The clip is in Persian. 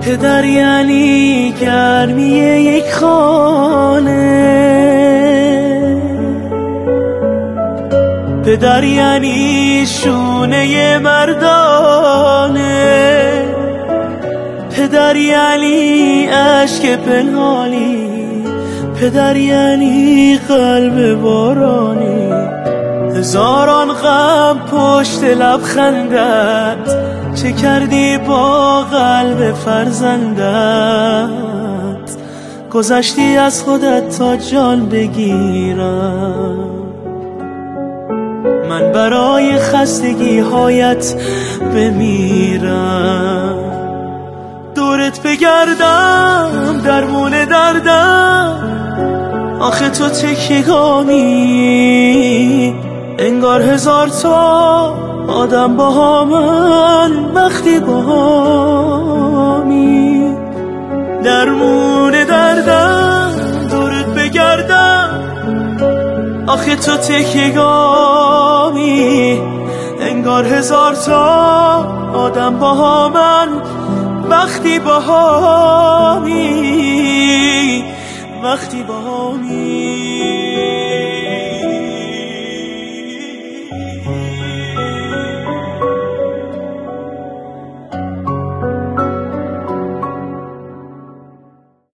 پدر یعنی گرمی یک خانه، پدر یعنی شونه مردانه، پدر یعنی عشق پنهانی، پدر یعنی قلب بارانی. هزاران غم پشت لبخندت، چه کردی با قلب فرزندت؟ گذشتی از خودت تا جان بگیرم، من برای خستگی هایت بمیرم. دورت بگردم درمون دردم، آخه تو تکیگامی، انگار هزار تا آدم با همن وقتی با همی. درمون دردم دورت بگردم، آخه تو تکیگامی، انگار هزار تا آدم با همن وقتی با همی، وقتی با همی.